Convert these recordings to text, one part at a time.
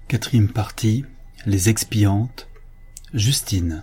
Quatrième partie, les expiantes, Justine.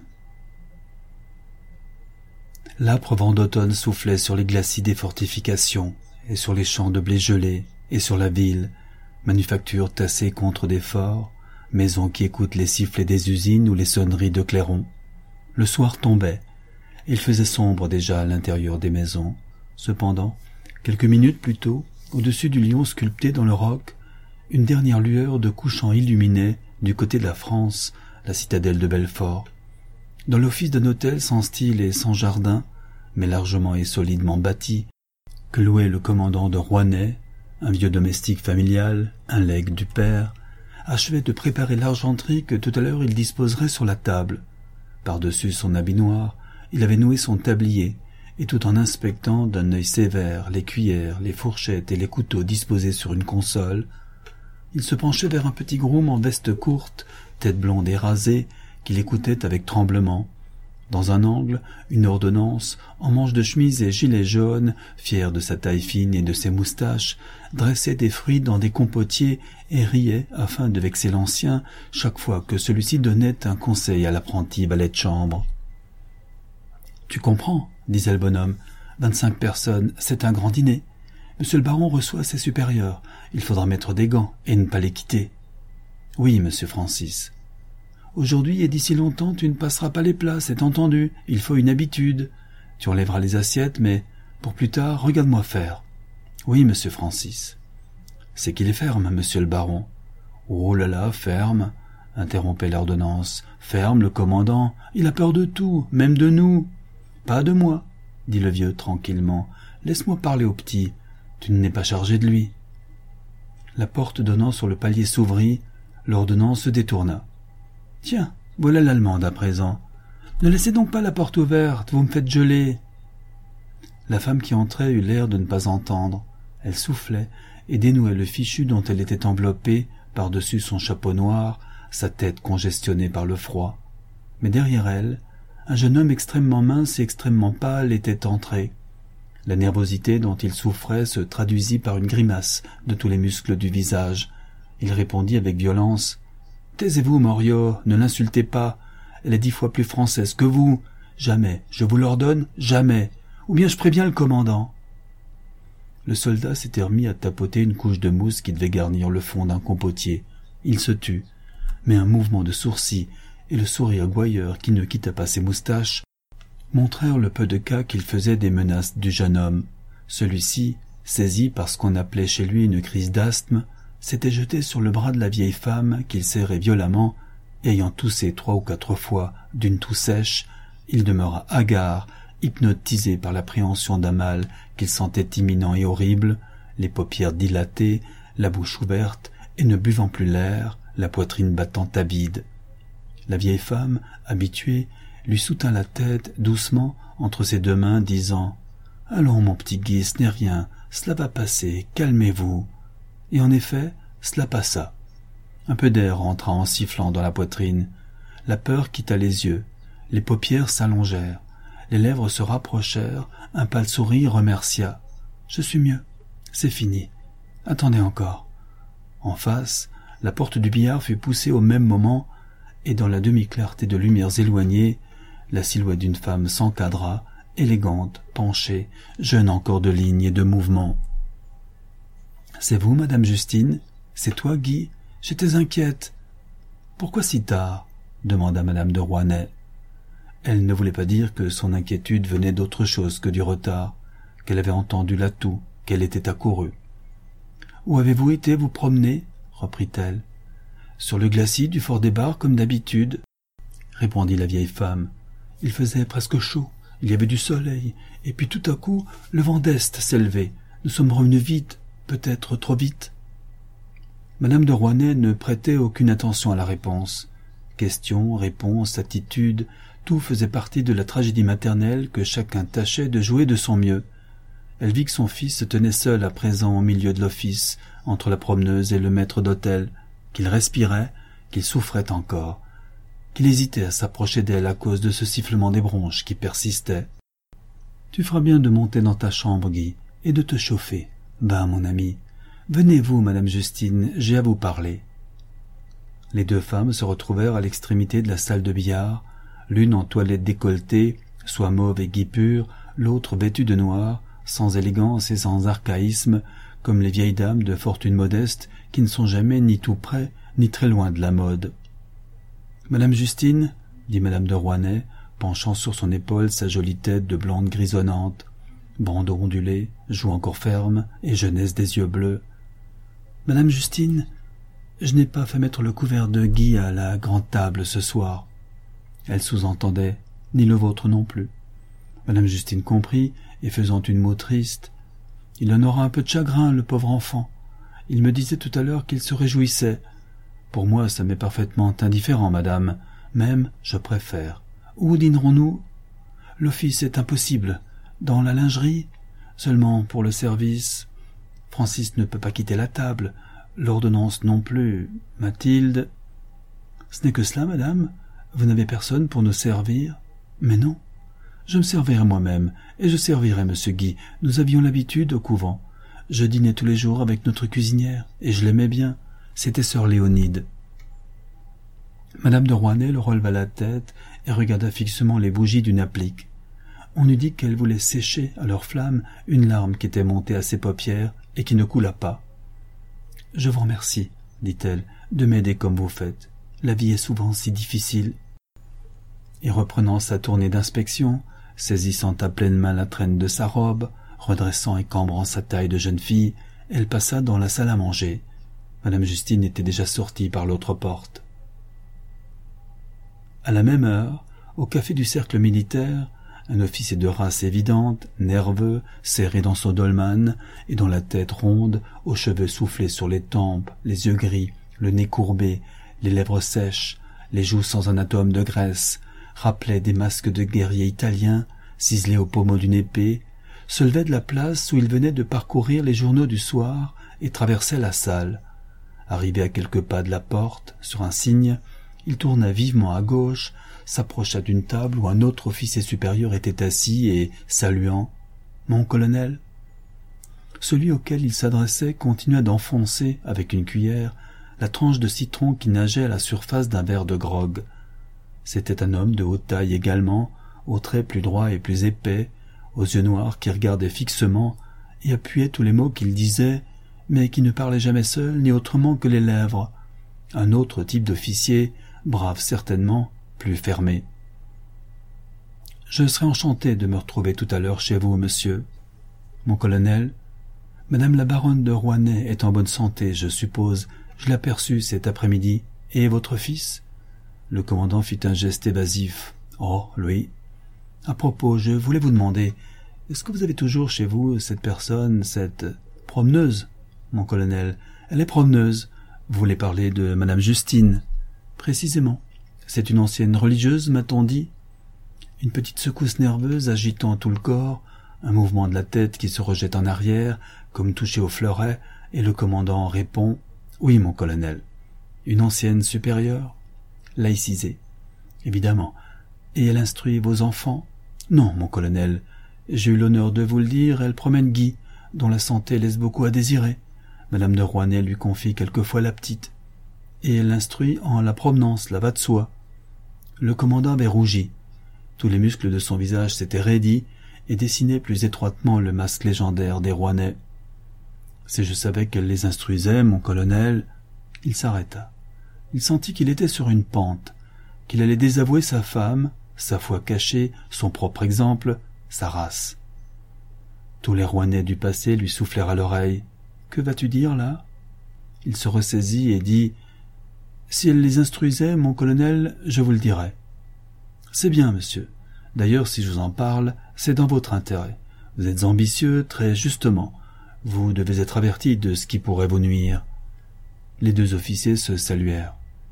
L'âpre vent d'automne soufflait sur les glacis des fortifications, et sur les champs de blé gelé, et sur la ville, manufactures tassées contre des forts, maisons qui écoutent les sifflets des usines ou les sonneries de clairons. Le soir tombait, et il faisait sombre déjà à l'intérieur des maisons. Cependant, quelques minutes plus tôt, au-dessus du lion sculpté dans le roc, une dernière lueur de couchant illuminait, du côté de la France, la citadelle de Belfort. Dans l'office d'un hôtel sans style et sans jardin, mais largement et solidement bâti, que louait le commandant de Rouennais, un vieux domestique familial, un legs du père, achevait de préparer l'argenterie que tout à l'heure il disposerait sur la table. Par-dessus son habit noir, il avait noué son tablier, et tout en inspectant d'un œil sévère les cuillères, les fourchettes et les couteaux disposés sur une console, il se penchait vers un petit groom en veste courte, tête blonde et rasée, qui l'écoutait avec tremblement. Dans un angle, une ordonnance, en manches de chemise et gilet jaune, fier de sa taille fine et de ses moustaches, dressait des fruits dans des compotiers et riait, afin de vexer l'ancien, chaque fois que celui-ci donnait un conseil à l'apprenti valet de chambre. « Tu comprends, disait le bonhomme, 25 personnes, c'est un grand dîner. Monsieur le baron reçoit ses supérieurs. Il faudra mettre des gants et ne pas les quitter. »« Oui, monsieur Francis. »« Aujourd'hui et d'ici longtemps, tu ne passeras pas les plats, c'est entendu. Il faut une habitude. Tu enlèveras les assiettes, mais pour plus tard, regarde-moi faire. »« Oui, monsieur Francis. »« C'est qu'il est ferme, monsieur le baron. »« Oh là là, ferme, interrompait l'ordonnance. Ferme, le commandant. Il a peur de tout, même de nous. »« Pas de moi, dit le vieux tranquillement. Laisse-moi parler au petit. Tu n'es pas chargé de lui. » La porte donnant sur le palier s'ouvrit, l'ordonnance se détourna. « Tiens, voilà l'Allemande à présent. Ne laissez donc pas la porte ouverte, vous me faites geler. » La femme qui entrait eut l'air de ne pas entendre. Elle soufflait et dénouait le fichu dont elle était enveloppée par-dessus son chapeau noir, sa tête congestionnée par le froid. Mais derrière elle, un jeune homme extrêmement mince et extrêmement pâle était entré. La nervosité dont il souffrait se traduisit par une grimace de tous les muscles du visage. Il répondit avec violence. « Taisez-vous, Moriot, ne l'insultez pas. Elle est 10 fois plus française que vous. Jamais, je vous l'ordonne, jamais. Ou bien je préviens le commandant. » Le soldat s'était remis à tapoter une couche de mousse qui devait garnir le fond d'un compotier. Il se tut, mais un mouvement de sourcils et le sourire gouailleur qui ne quittait pas ses moustaches montrèrent le peu de cas qu'il faisait des menaces du jeune homme. Celui-ci, saisi par ce qu'on appelait chez lui une crise d'asthme, s'était jeté sur le bras de la vieille femme qu'il serrait violemment, et ayant toussé 3 ou 4 fois d'une toux sèche, il demeura hagard, hypnotisé par l'appréhension d'un mal qu'il sentait imminent et horrible, les paupières dilatées, la bouche ouverte, et ne buvant plus l'air, la poitrine battant à vide. La vieille femme, habituée, lui soutint la tête doucement entre ses 2 mains, disant « Allons, mon petit Guy, ce n'est rien, cela va passer, calmez-vous. » Et en effet, cela passa. Un peu d'air rentra en sifflant dans la poitrine. La peur quitta les yeux, les paupières s'allongèrent, les lèvres se rapprochèrent, un pâle sourire remercia. « Je suis mieux, c'est fini. Attendez encore. » En face, la porte du billard fut poussée au même moment, et dans la demi-clarté de lumières éloignées, la silhouette d'une femme s'encadra, élégante, penchée, jeune encore de lignes et de mouvements. « C'est vous, madame Justine? C'est toi, Guy? J'étais inquiète. »« Pourquoi si tard ?» demanda madame de Rouennais. Elle ne voulait pas dire que son inquiétude venait d'autre chose que du retard, qu'elle avait entendu la toux, qu'elle était accourue. « Où avez-vous été vous promener ?» reprit-elle. « Sur le glacis du fort des Bars, comme d'habitude, » répondit la vieille femme. « Il faisait presque chaud, il y avait du soleil, et puis tout à coup, le vent d'est s'est levé. Nous sommes revenus vite, peut-être trop vite. » Madame de Rouennais ne prêtait aucune attention à la réponse. Questions, réponses, attitudes, tout faisait partie de la tragédie maternelle que chacun tâchait de jouer de son mieux. Elle vit que son fils se tenait seul à présent au milieu de l'office, entre la promeneuse et le maître d'hôtel, qu'il respirait, qu'il souffrait encore, qu'il hésitait à s'approcher d'elle à cause de ce sifflement des bronches qui persistait. « Tu feras bien de monter dans ta chambre, Guy, et de te chauffer. Va, mon ami. Venez-vous, madame Justine, j'ai à vous parler. » Les deux femmes se retrouvèrent à l'extrémité de la salle de billard, l'une en toilette décolletée, soit mauve et guipure, l'autre vêtue de noir, sans élégance et sans archaïsme, comme les vieilles dames de fortune modeste qui ne sont jamais ni tout près ni très loin de la mode. « Madame Justine, dit madame de Rouanet, penchant sur son épaule sa jolie tête de blonde grisonnante, bandeau ondulé, joue encore ferme et jeunesse des yeux bleus. « Madame Justine, je n'ai pas fait mettre le couvert de Guy à la grande table ce soir. » Elle sous-entendait « ni le vôtre non plus. » Madame Justine comprit, et faisant une moue triste, « Il en aura un peu de chagrin, le pauvre enfant. Il me disait tout à l'heure qu'il se réjouissait. Pour moi, ça m'est parfaitement indifférent, madame. Même, je préfère. Où dînerons-nous? L'office est impossible. Dans la lingerie? Seulement pour le service. Francis ne peut pas quitter la table. L'ordonnance non plus. Mathilde... Ce n'est que cela, madame? Vous n'avez personne pour nous servir? Mais non. Je me servirai moi-même, et je servirai monsieur Guy. Nous avions l'habitude au couvent. Je dînais tous les jours avec notre cuisinière, et je l'aimais bien. C'était sœur Léonide. Madame de Rouanet le releva la tête et regarda fixement les bougies d'une applique. On eût dit qu'elle voulait sécher à leur flamme une larme qui était montée à ses paupières et qui ne coula pas. « Je vous remercie, dit-elle, de m'aider comme vous faites. La vie est souvent si difficile. » Et reprenant sa tournée d'inspection, saisissant à pleine main la traîne de sa robe, redressant et cambrant sa taille de jeune fille, elle passa dans la salle à manger. Madame Justine était déjà sortie par l'autre porte. À la même heure, au café du cercle militaire, un officier de race évidente, nerveux, serré dans son dolman, et dont la tête ronde, aux cheveux soufflés sur les tempes, les yeux gris, le nez courbé, les lèvres sèches, les joues sans un atome de graisse, rappelait des masques de guerriers italiens, ciselés au pommeau d'une épée, se levait de la place où il venait de parcourir les journaux du soir et traversait la salle. Arrivé à quelques pas de la porte, sur un signe, il tourna vivement à gauche, s'approcha d'une table où un autre officier supérieur était assis et, saluant, « Mon colonel ?» Celui auquel il s'adressait continua d'enfoncer, avec une cuillère, la tranche de citron qui nageait à la surface d'un verre de grog. C'était un homme de haute taille également, aux traits plus droits et plus épais, aux yeux noirs qui regardaient fixement et appuyaient tous les mots qu'il disait, mais qui ne parlait jamais seul ni autrement que les lèvres. Un autre type d'officier, brave certainement, plus fermé. « Je serais enchanté de me retrouver tout à l'heure chez vous, monsieur. »« Mon colonel, madame la baronne de Rouanet est en bonne santé, je suppose. Je l'ai aperçue cet après-midi. Et votre fils ?» Le commandant fit un geste évasif. « Oh, lui. À propos, je voulais vous demander, est-ce que vous avez toujours chez vous cette personne, cette promeneuse, mon colonel? Elle est promeneuse. Vous voulez parler de madame Justine. Précisément. C'est une ancienne religieuse, m'a-t-on dit. » Une petite secousse nerveuse agitant tout le corps, un mouvement de la tête qui se rejette en arrière, comme touché au fleuret, et le commandant répond « Oui, mon colonel. » Une ancienne supérieure? Laïcisée. Évidemment. Et elle instruit vos enfants? Non, mon colonel. J'ai eu l'honneur de vous le dire, elle promène Guy, dont la santé laisse beaucoup à désirer. Madame de Rouanet lui confie quelquefois la petite. Et elle l'instruit en la provenance, cela va de soi. Le commandant avait rougi. Tous les muscles de son visage s'étaient raidis et dessinaient plus étroitement le masque légendaire des Rouanet. Si je savais qu'elle les instruisait, mon colonel... Il s'arrêta. Il sentit qu'il était sur une pente, qu'il allait désavouer sa femme, sa foi cachée, son propre exemple, sa race. Tous les Rouanet du passé lui soufflèrent à l'oreille. « Que vas-tu dire, là ?» Il se ressaisit et dit « Si elle les instruisait, mon colonel, je vous le dirais. »« C'est bien, monsieur. D'ailleurs, si je vous en parle, c'est dans votre intérêt. Vous êtes ambitieux, très justement. Vous devez être averti de ce qui pourrait vous nuire. » Les deux officiers se saluèrent.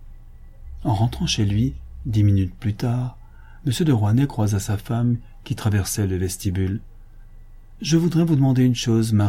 En rentrant chez lui, 10 minutes plus tard, M. de Rouanet croisa sa femme qui traversait le vestibule. « Je voudrais vous demander une chose, Marie. »«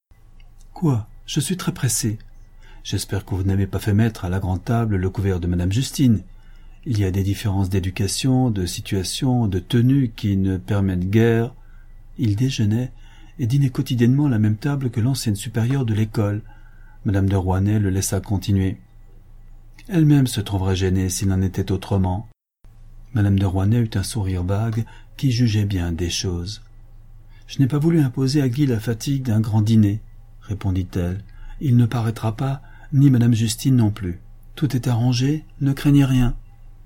Quoi? Je suis très pressé. J'espère que vous n'avez pas fait mettre à la grande table le couvert de madame Justine. Il y a des différences d'éducation, de situation, de tenue qui ne permettent guère. » Il déjeunait et dînait quotidiennement à la même table que l'ancienne supérieure de l'école. Madame de Rouanet le laissa continuer. Elle-même se trouverait gênée s'il en était autrement. Madame de Rouanet eut un sourire vague qui jugeait bien des choses. « Je n'ai pas voulu imposer à Guy la fatigue d'un grand dîner, » répondit-elle. « Il ne paraîtra pas, ni Madame Justine non plus. Tout est arrangé, ne craignez rien. »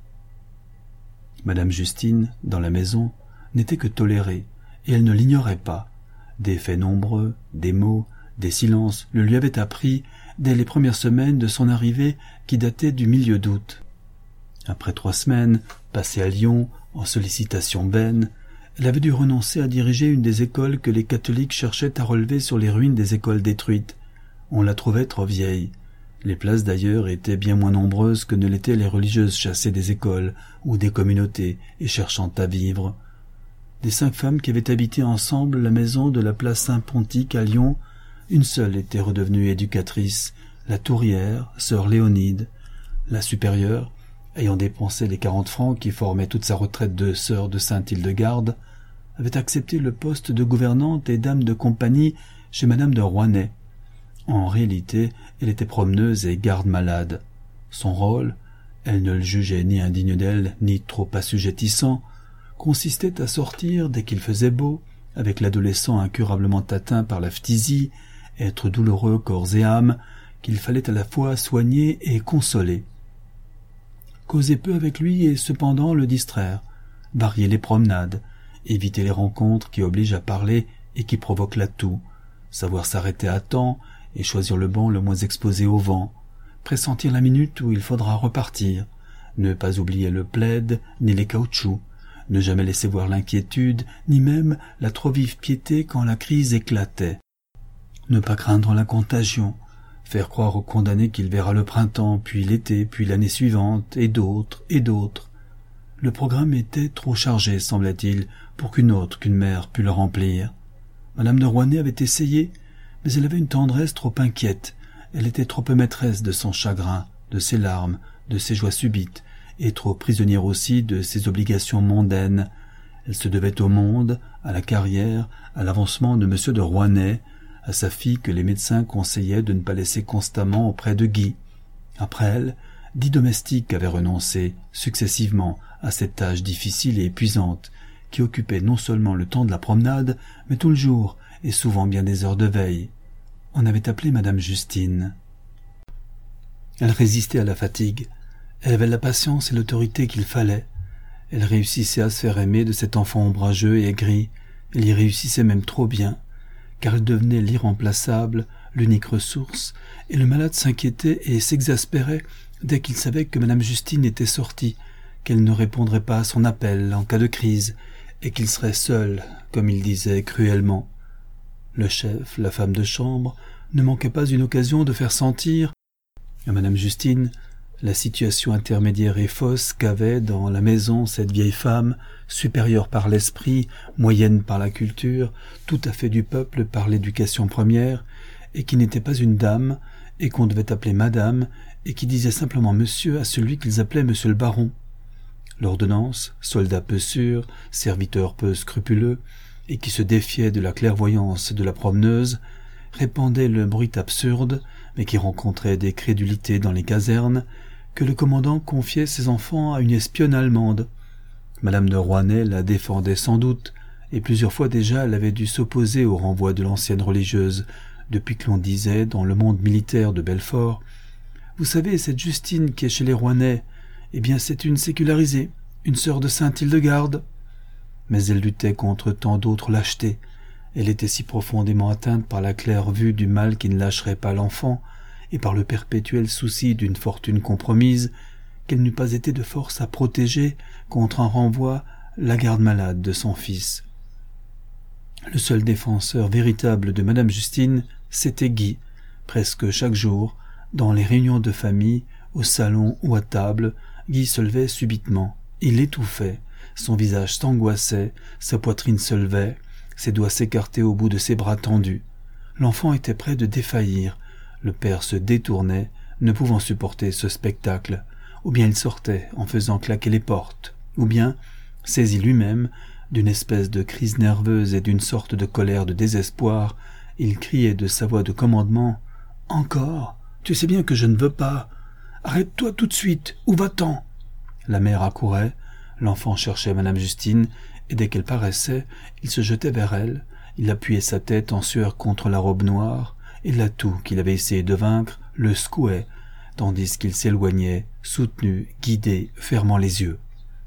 Madame Justine, dans la maison, n'était que tolérée, et elle ne l'ignorait pas. Des faits nombreux, des mots, des silences le lui avaient appris dès les premières semaines de son arrivée qui dataient du milieu d'août. Après 3 semaines, passées à Lyon, en sollicitations vaines, elle avait dû renoncer à diriger une des écoles que les catholiques cherchaient à relever sur les ruines des écoles détruites. On la trouvait trop vieille. Les places d'ailleurs étaient bien moins nombreuses que ne l'étaient les religieuses chassées des écoles ou des communautés et cherchant à vivre. Des 5 femmes qui avaient habité ensemble la maison de la place Saint-Pontique à Lyon, une seule était redevenue éducatrice, la tourière, sœur Léonide. La supérieure, ayant dépensé les 40 francs qui formaient toute sa retraite de sœur de Sainte-Hildegarde, avait accepté le poste de gouvernante et dame de compagnie chez Madame de Rouanet. En réalité, elle était promeneuse et garde-malade. Son rôle, elle ne le jugeait ni indigne d'elle, ni trop assujettissant, consistait à sortir dès qu'il faisait beau, avec l'adolescent incurablement atteint par la phtisie, être douloureux corps et âme, qu'il fallait à la fois soigner et consoler. Causer peu avec lui et cependant le distraire, varier les promenades, éviter les rencontres qui obligent à parler et qui provoquent la toux, savoir s'arrêter à temps et choisir le banc le moins exposé au vent, pressentir la minute où il faudra repartir, ne pas oublier le plaid ni les caoutchoucs, ne jamais laisser voir l'inquiétude ni même la trop vive piété quand la crise éclatait, ne pas craindre la contagion, faire croire au condamné qu'il verra le printemps, puis l'été, puis l'année suivante, et d'autres, et d'autres. Le programme était trop chargé, semblait-il, pour qu'une mère pût le remplir. Madame de Rouanet avait essayé, mais elle avait une tendresse trop inquiète, elle était trop peu maîtresse de son chagrin, de ses larmes, de ses joies subites, et trop prisonnière aussi de ses obligations mondaines. Elle se devait au monde, à la carrière, à l'avancement de M. de Rouanet, à sa fille que les médecins conseillaient de ne pas laisser constamment auprès de Guy. Après elle, 10 domestiques avaient renoncé, successivement, à cette tâche difficile et épuisante, qui occupait non seulement le temps de la promenade, mais tout le jour, et souvent bien des heures de veille. On avait appelé Madame Justine. Elle résistait à la fatigue. Elle avait la patience et l'autorité qu'il fallait. Elle réussissait à se faire aimer de cet enfant ombrageux et aigri. Elle y réussissait même trop bien, car elle devenait l'irremplaçable, l'unique ressource, et le malade s'inquiétait et s'exaspérait dès qu'il savait que Madame Justine était sortie, qu'elle ne répondrait pas à son appel en cas de crise, et qu'il serait seul, comme il disait cruellement. Le chef, la femme de chambre, ne manquait pas une occasion de faire sentir à Madame Justine la situation intermédiaire et fausse qu'avait dans la maison cette vieille femme, supérieure par l'esprit, moyenne par la culture, tout à fait du peuple par l'éducation première, et qui n'était pas une dame, et qu'on devait appeler madame, et qui disait simplement monsieur à celui qu'ils appelaient monsieur le baron. L'ordonnance, soldat peu sûr, serviteur peu scrupuleux, et qui se défiait de la clairvoyance de la promeneuse, répandait le bruit absurde, mais qui rencontrait des crédulités dans les casernes, que le commandant confiait ses enfants à une espionne allemande. Madame de Rouanet la défendait sans doute, et plusieurs fois déjà elle avait dû s'opposer au renvoi de l'ancienne religieuse, depuis que l'on disait, dans le monde militaire de Belfort, « Vous savez, cette Justine qui est chez les Rouanet, eh bien c'est une sécularisée, une sœur de Sainte-Hildegarde. » Mais elle luttait contre tant d'autres lâchetés. Elle était si profondément atteinte par la claire vue du mal qui ne lâcherait pas l'enfant, et par le perpétuel souci d'une fortune compromise, qu'elle n'eût pas été de force à protéger contre un renvoi la garde-malade de son fils. Le seul défenseur véritable de Madame Justine, c'était Guy. Presque chaque jour, dans les réunions de famille, au salon ou à table, Guy se levait subitement. Il étouffait, son visage s'angoissait, sa poitrine se levait, ses doigts s'écartaient au bout de ses bras tendus. L'enfant était près de défaillir. Le père se détournait, ne pouvant supporter ce spectacle, ou bien il sortait en faisant claquer les portes, ou bien, saisi lui-même d'une espèce de crise nerveuse et d'une sorte de colère de désespoir, il criait de sa voix de commandement « Encore ? Tu sais bien que je ne veux pas !» Arrête-toi tout de suite. Où va-t-on » La mère accourait, l'enfant cherchait madame Justine, et dès qu'elle paraissait, il se jetait vers elle, il appuyait sa tête en sueur contre la robe noire, et l'atout qu'il avait essayé de vaincre le secouait, tandis qu'il s'éloignait, soutenu, guidé, fermant les yeux.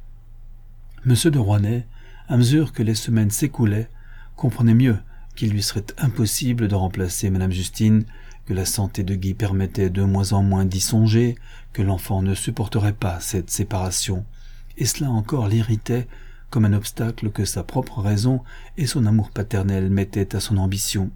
Monsieur de Rouanet, à mesure que les semaines s'écoulaient, comprenait mieux qu'il lui serait impossible de remplacer madame Justine, que la santé de Guy permettait de moins en moins d'y songer, que l'enfant ne supporterait pas cette séparation, et cela encore l'irritait comme un obstacle que sa propre raison et son amour paternel mettaient à son ambition.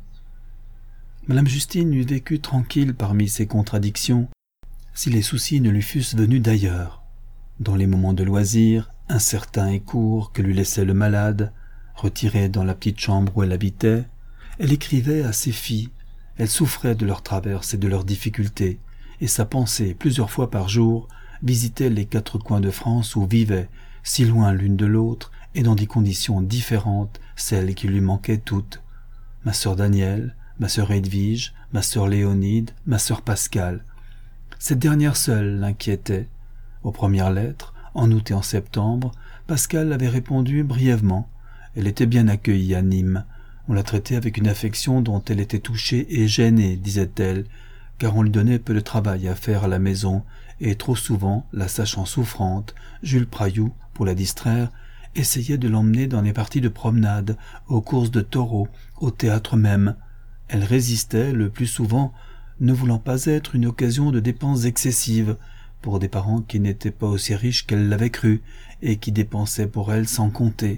Madame Justine eût vécu tranquille parmi ces contradictions, si les soucis ne lui fussent venus d'ailleurs. Dans les moments de loisir, incertains et courts que lui laissait le malade, retirée dans la petite chambre où elle habitait, elle écrivait à ses filles, elle souffrait de leurs traverses et de leurs difficultés, et sa pensée, plusieurs fois par jour, visitait les 4 coins de France où vivaient, si loin l'une de l'autre, et dans des conditions différentes, celles qui lui manquaient toutes. Ma sœur Danielle, ma sœur Edwige, ma sœur Léonide, ma sœur Pascale. Cette dernière seule l'inquiétait. Aux premières lettres, en août et en septembre, Pascale avait répondu brièvement. Elle était bien accueillie à Nîmes. On la traitait avec une affection dont elle était touchée et gênée, disait-elle, car on lui donnait peu de travail à faire à la maison, et trop souvent, la sachant souffrante, Jules Prailloux, pour la distraire, essayait de l'emmener dans les parties de promenade, aux courses de taureaux, au théâtre même. Elle résistait, le plus souvent, ne voulant pas être une occasion de dépenses excessives, pour des parents qui n'étaient pas aussi riches qu'elle l'avait cru, et qui dépensaient pour elle sans compter.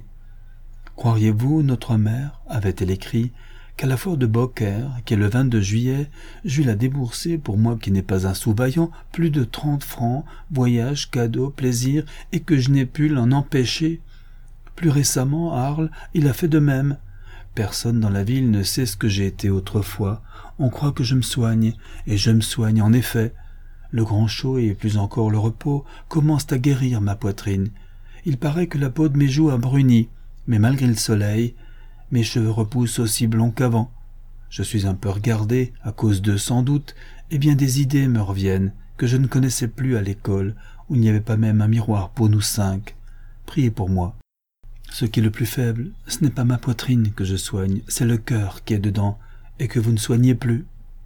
« Croiriez-vous, notre mère, avait-elle écrit, qu'à la foire de Beaucaire, qui est le 22 juillet, Jules a déboursé, pour moi qui n'ai pas un sou vaillant, plus de 30 francs, voyage, cadeaux, plaisir, et que je n'ai pu l'en empêcher. Plus récemment, à Arles, il a fait de même. Personne dans la ville ne sait ce que j'ai été autrefois. On croit que je me soigne, et je me soigne en effet. Le grand chaud et plus encore le repos commencent à guérir ma poitrine. Il paraît que la peau de mes joues a bruni, mais malgré le soleil, mes cheveux repoussent aussi blonds qu'avant. Je suis un peu regardé, à cause d'eux sans doute, et bien des idées me reviennent, que je ne connaissais plus à l'école, où il n'y avait pas même un miroir pour nous 5. Priez pour moi. Ce qui est le plus faible, ce n'est pas ma poitrine que je soigne, c'est le cœur qui est dedans, et que vous ne soignez plus.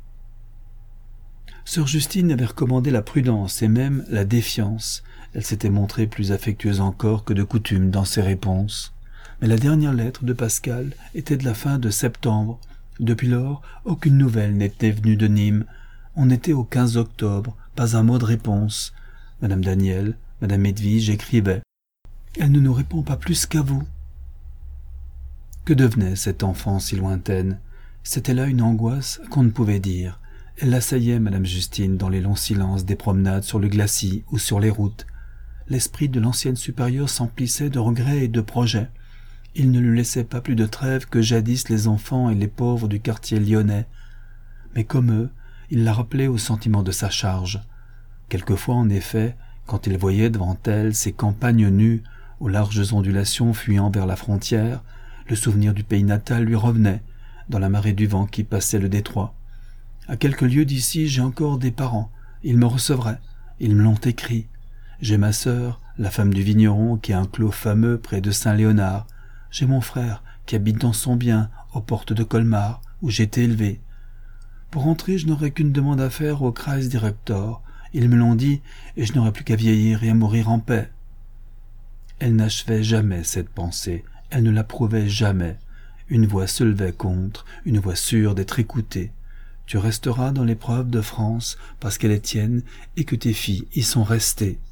Sœur Justine avait recommandé la prudence et même la défiance. Elle s'était montrée plus affectueuse encore que de coutume dans ses réponses. Mais la dernière lettre de Pascal était de la fin de septembre. Depuis lors, aucune nouvelle n'était venue de Nîmes. On était au 15 octobre, pas un mot de réponse. Madame Danielle, Madame Edwige écrivaient. Elle ne nous répond pas plus qu'à vous. Que devenait cette enfant si lointaine? C'était là une angoisse qu'on ne pouvait dire. Elle l'assaillait, Madame Justine, dans les longs silences des promenades sur le glacis ou sur les routes. L'esprit de l'ancienne supérieure s'emplissait de regrets et de projets. Il ne lui laissait pas plus de trêve que jadis les enfants et les pauvres du quartier lyonnais. Mais comme eux, il la rappelait au sentiment de sa charge. Quelquefois, en effet, quand il voyait devant elle ces campagnes nues, aux larges ondulations fuyant vers la frontière, le souvenir du pays natal lui revenait, dans la marée du vent qui passait le détroit. À quelques lieues d'ici, j'ai encore des parents. Ils me recevraient. Ils me l'ont écrit. J'ai ma sœur, la femme du vigneron, qui a un clos fameux près de Saint-Léonard. J'ai mon frère, qui habite dans son bien, aux portes de Colmar, où j'ai été élevé. Pour rentrer, je n'aurai qu'une demande à faire au Kreisdirektor. Ils me l'ont dit, et je n'aurai plus qu'à vieillir et à mourir en paix. Elle n'achevait jamais cette pensée. Elle ne l'approuvait jamais. Une voix se levait contre, une voix sûre d'être écoutée. Tu resteras dans l'épreuve de France parce qu'elle est tienne et que tes filles y sont restées.